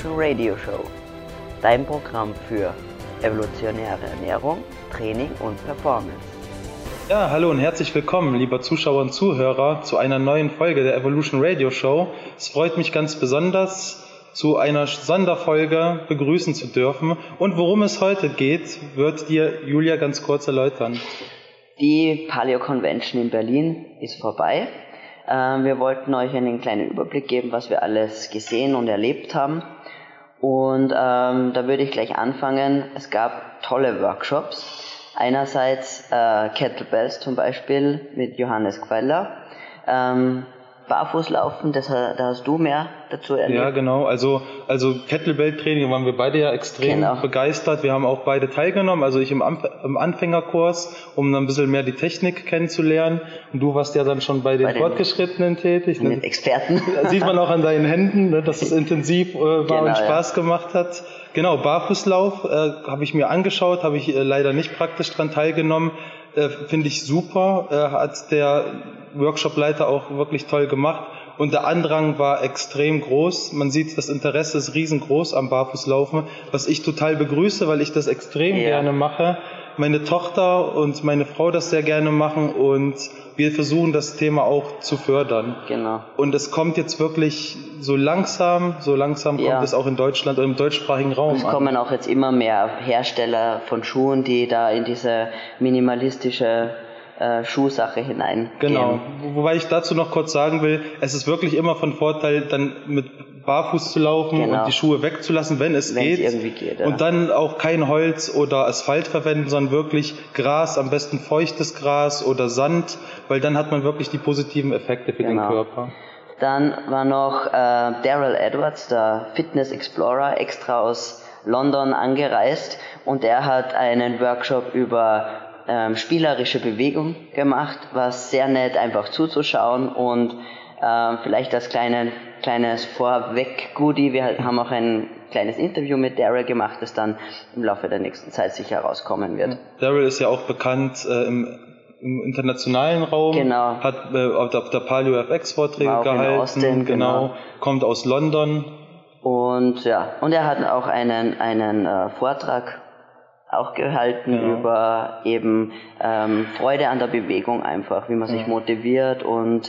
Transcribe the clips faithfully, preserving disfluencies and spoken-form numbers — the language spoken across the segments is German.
Evolution Radio Show, dein Programm für evolutionäre Ernährung, Training und Performance. Ja, hallo und herzlich willkommen, lieber Zuschauer und Zuhörer, zu einer neuen Folge der Evolution Radio Show. Es freut mich ganz besonders, zu einer Sonderfolge begrüßen zu dürfen. Und worum es heute geht, wird dir Julia ganz kurz erläutern. Die Paleo Convention in Berlin ist vorbei. Wir wollten euch einen kleinen Überblick geben, was wir alles gesehen und erlebt haben. Und ähm, da würde ich gleich anfangen. Es gab tolle Workshops. Einerseits äh, Kettlebells zum Beispiel mit Johannes Queller. Ähm, Barfußlaufen, das, da hast du mehr dazu erlebt. Ja, genau. Also, also Kettlebell-Training waren wir beide ja extrem genau. begeistert. Wir haben auch beide teilgenommen. Also ich im, Anf- im Anfängerkurs, um dann ein bisschen mehr die Technik kennenzulernen. Und du warst ja dann schon bei den, bei den Fortgeschrittenen tätig. Mit ne? Experten. Da sieht man auch an deinen Händen, ne, dass es intensiv äh, war genau, und Spaß ja. gemacht hat. Genau, Barfußlauf äh, habe ich mir angeschaut, habe ich äh, leider nicht praktisch dran teilgenommen. Äh, Finde ich super, äh, hat der Workshopleiter auch wirklich toll gemacht. Und der Andrang war extrem groß. Man sieht, das Interesse ist riesengroß am Barfußlaufen, was ich total begrüße, weil ich das extrem ja. gerne mache. Meine Tochter und meine Frau das sehr gerne machen und wir versuchen das Thema auch zu fördern. Genau. Und es kommt jetzt wirklich so langsam, so langsam ja. kommt es auch in Deutschland und im deutschsprachigen Raum Es an. kommen auch jetzt immer mehr Hersteller von Schuhen, die da in diese minimalistische äh, Schuhsache hineingehen. Genau. Wobei ich dazu noch kurz sagen will, es ist wirklich immer von Vorteil, dann mit barfuß zu laufen genau. und die Schuhe wegzulassen, wenn es wenn geht. Es irgendwie geht ja. Und dann auch kein Holz oder Asphalt verwenden, sondern wirklich Gras, am besten feuchtes Gras oder Sand, weil dann hat man wirklich die positiven Effekte für genau. den Körper. Dann war noch äh, Daryl Edwards, der Fitness Explorer, extra aus London angereist und er hat einen Workshop über ähm, spielerische Bewegung gemacht, was sehr nett einfach zuzuschauen und ähm, vielleicht als kleine, kleines Vorweg-Goodie, wir haben auch ein kleines Interview mit Daryl gemacht, das dann im Laufe der nächsten Zeit sicher rauskommen wird. Daryl ist ja auch bekannt äh, im im internationalen Raum, genau. hat äh, auf der Paleo F X Vorträge auch gehalten, in Austin, genau, genau, kommt aus London. Und ja, und er hat auch einen einen äh, Vortrag auch gehalten genau. über eben ähm, Freude an der Bewegung einfach, wie man sich ja. motiviert und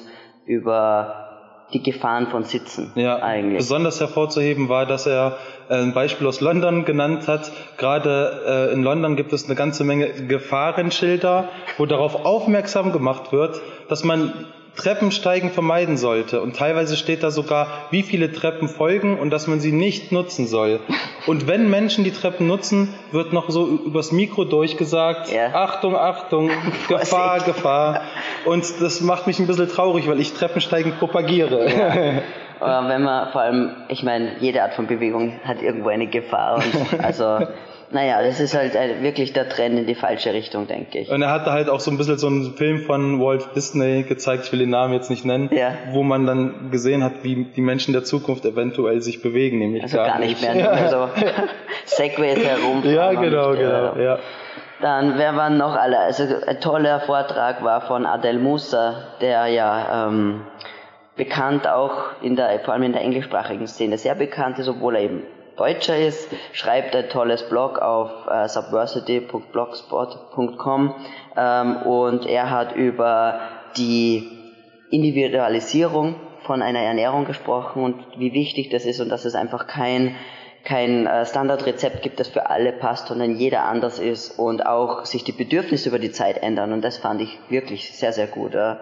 über die Gefahren von Sitzen ja, eigentlich. Besonders hervorzuheben war, dass er ein Beispiel aus London genannt hat. Gerade äh, in London gibt es eine ganze Menge Gefahrenschilder, wo darauf aufmerksam gemacht wird, dass man Treppensteigen vermeiden sollte. Und teilweise steht da sogar, wie viele Treppen folgen und dass man sie nicht nutzen soll. Und wenn Menschen die Treppen nutzen, wird noch so übers Mikro durchgesagt, ja. Achtung, Achtung, Gefahr, Gefahr. Und das macht mich ein bisschen traurig, weil ich Treppensteigen propagiere. Ja. Aber wenn man vor allem, ich meine, jede Art von Bewegung hat irgendwo eine Gefahr. Und also, naja, das ist halt wirklich der Trend in die falsche Richtung, denke ich. Und er hatte halt auch so ein bisschen so einen Film von Walt Disney gezeigt, ich will den Namen jetzt nicht nennen, ja. wo man dann gesehen hat, wie die Menschen der Zukunft eventuell sich bewegen, nämlich also gar, gar nicht mehr, ja. mehr so Segways herumfahren. Ja, genau, und, genau, äh, ja. Dann, wer waren noch alle? Also ein toller Vortrag war von Adel Musa, der ja ähm, bekannt auch in der, vor allem in der englischsprachigen Szene sehr bekannt ist, obwohl er eben Deutscher ist, schreibt ein tolles Blog auf äh, subversity punkt blogspot punkt com ähm, und er hat über die Individualisierung von einer Ernährung gesprochen und wie wichtig das ist und dass es einfach kein kein äh, Standardrezept gibt, das für alle passt, sondern jeder anders ist und auch sich die Bedürfnisse über die Zeit ändern und das fand ich wirklich sehr, sehr gut. Äh.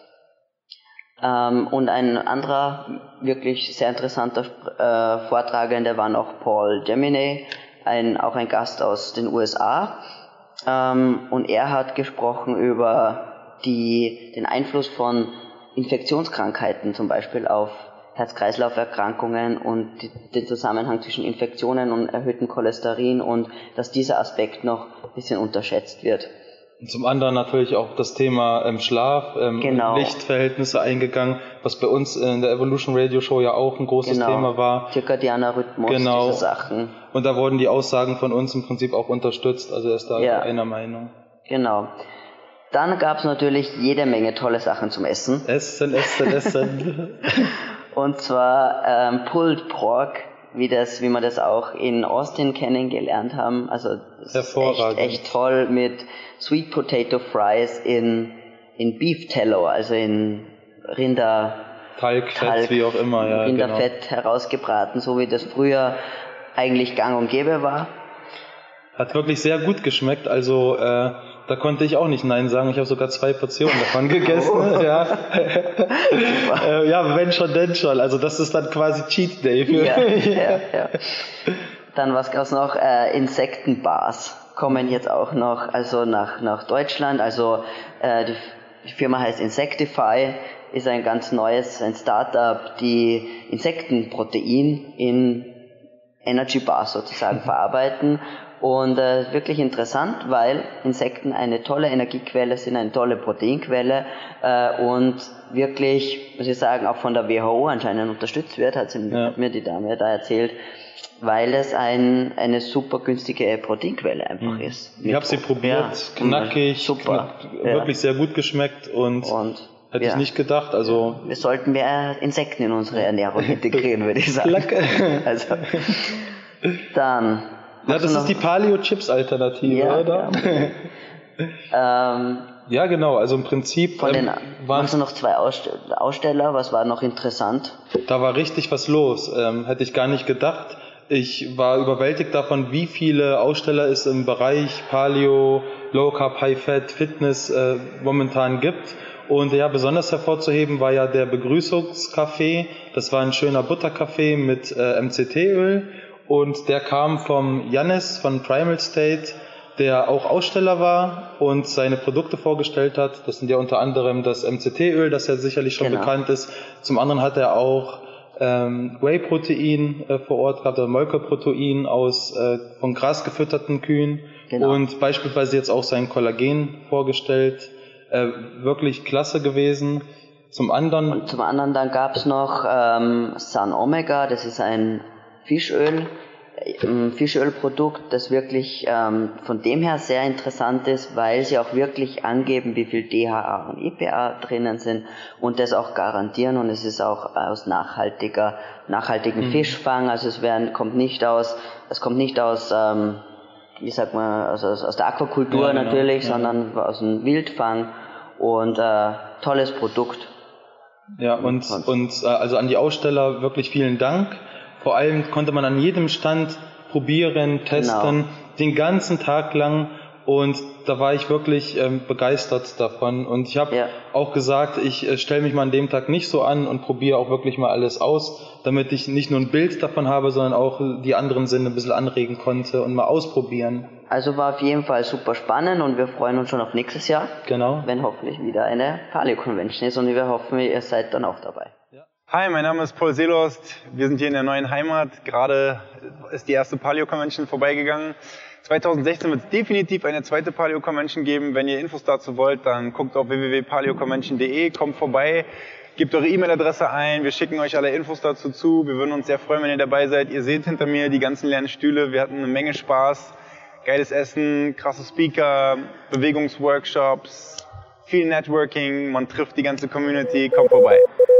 Ähm, und ein anderer wirklich sehr interessanter äh, Vortragender war noch Paul Gemini, ein, auch ein Gast aus den U S A. Ähm, und er hat gesprochen über die, den Einfluss von Infektionskrankheiten zum Beispiel auf Herz-Kreislauf-Erkrankungen und die, den Zusammenhang zwischen Infektionen und erhöhtem Cholesterin und dass dieser Aspekt noch ein bisschen unterschätzt wird. Und zum anderen natürlich auch das Thema ähm, Schlaf, ähm, genau. Lichtverhältnisse eingegangen, was bei uns in der Evolution Radio Show ja auch ein großes genau. Thema war. Zirkadianer Rhythmus, genau. diese Sachen. Und da wurden die Aussagen von uns im Prinzip auch unterstützt, also er ist da ja. einer Meinung. Genau. Dann gab es natürlich jede Menge tolle Sachen zum Essen. Essen, Essen, Essen. Und zwar ähm, Pulled Pork wie das, wie wir das auch in Austin kennengelernt haben. Also das ist echt, echt toll mit Sweet Potato Fries in, in Beef Tallow, also in Rinder, Talg, Talg, Fett, wie auch immer, ja, Rinderfett genau. herausgebraten, so wie das früher eigentlich gang und gäbe war. Hat wirklich sehr gut geschmeckt, also äh, da konnte ich auch nicht Nein sagen. Ich habe sogar zwei Portionen davon gegessen. Oh. Ja. äh, ja, wenn schon, denn schon. Also das ist dann quasi Cheat Day für ja, ja, ja. Dann was gab's noch? Äh, Insektenbars kommen jetzt auch noch also nach, nach Deutschland. Also äh, die, die Firma heißt Insectify, ist ein ganz neues, ein Startup, die Insektenprotein in Energy Bars sozusagen verarbeiten. Und äh, wirklich interessant, weil Insekten eine tolle Energiequelle sind, eine tolle Proteinquelle äh, und wirklich, muss ich sagen, auch von der W H O anscheinend unterstützt wird, hat, sie, ja. hat mir die Dame da erzählt, weil es ein, eine super günstige Proteinquelle einfach mhm. ist. Ich habe sie probiert, ja, knackig, super, knack, ja. wirklich sehr gut geschmeckt und, und hätte ja. ich nicht gedacht. Also wir sollten mehr Insekten in unsere Ernährung integrieren, würde ich sagen. Also, dann ja, das ist die Paleo-Chips-Alternative, ja, oder? Ja. ähm, ja, genau, also im Prinzip von den, ähm, waren es noch zwei Aussteller, was war noch interessant? Da war richtig was los, ähm, hätte ich gar nicht gedacht. Ich war überwältigt davon, wie viele Aussteller es im Bereich Paleo, Low Carb, High Fat, Fitness äh, momentan gibt. Und ja, besonders hervorzuheben war ja der Begrüßungskaffee. Das war ein schöner Butterkaffee mit äh, M C T-Öl. Und der kam vom Yannis von Primal State, der auch Aussteller war und seine Produkte vorgestellt hat. Das sind ja unter anderem das M C T-Öl, das ja sicherlich schon genau. bekannt ist. Zum anderen hat er auch ähm, Whey-Protein äh, vor Ort gehabt, oder Molkeprotein aus äh, von Gras gefütterten Kühen. Genau. Und beispielsweise jetzt auch sein Kollagen vorgestellt. Äh, wirklich klasse gewesen. Zum anderen... Und zum anderen dann gab es noch ähm, Sun Omega, das ist ein Fischöl, ein Fischölprodukt, das wirklich ähm, von dem her sehr interessant ist, weil sie auch wirklich angeben, wie viel D H A und E P A drinnen sind und das auch garantieren, und es ist auch aus nachhaltiger, nachhaltigen mhm. Fischfang, also es werden, kommt nicht aus, es kommt nicht aus, ähm, wie sagt man, also aus, aus der Aquakultur ja, genau. natürlich, ja. sondern aus dem Wildfang, und äh, tolles Produkt. Ja, und, und äh, also an die Aussteller wirklich vielen Dank. Vor allem konnte man an jedem Stand probieren, testen, genau. den ganzen Tag lang, und da war ich wirklich ähm, begeistert davon. Und ich habe ja. auch gesagt, ich äh, stelle mich mal an dem Tag nicht so an und probiere auch wirklich mal alles aus, damit ich nicht nur ein Bild davon habe, sondern auch die anderen Sinne ein bisschen anregen konnte und mal ausprobieren. Also war auf jeden Fall super spannend, und wir freuen uns schon auf nächstes Jahr, genau. wenn hoffentlich wieder eine Paleo-Convention ist, und wir hoffen, ihr seid dann auch dabei. Ja. Hi, mein Name ist Paul Seelost. Wir sind hier in der neuen Heimat. Gerade ist die erste Paleo-Convention vorbeigegangen. zwanzig sechzehn wird es definitiv eine zweite Paleo-Convention geben. Wenn ihr Infos dazu wollt, dann guckt auf w w w punkt paleo convention punkt de, kommt vorbei, gebt eure E-Mail-Adresse ein, wir schicken euch alle Infos dazu zu. Wir würden uns sehr freuen, wenn ihr dabei seid. Ihr seht hinter mir die ganzen leeren Stühle. Wir hatten eine Menge Spaß, geiles Essen, krasse Speaker, Bewegungsworkshops, viel Networking, man trifft die ganze Community. Kommt vorbei.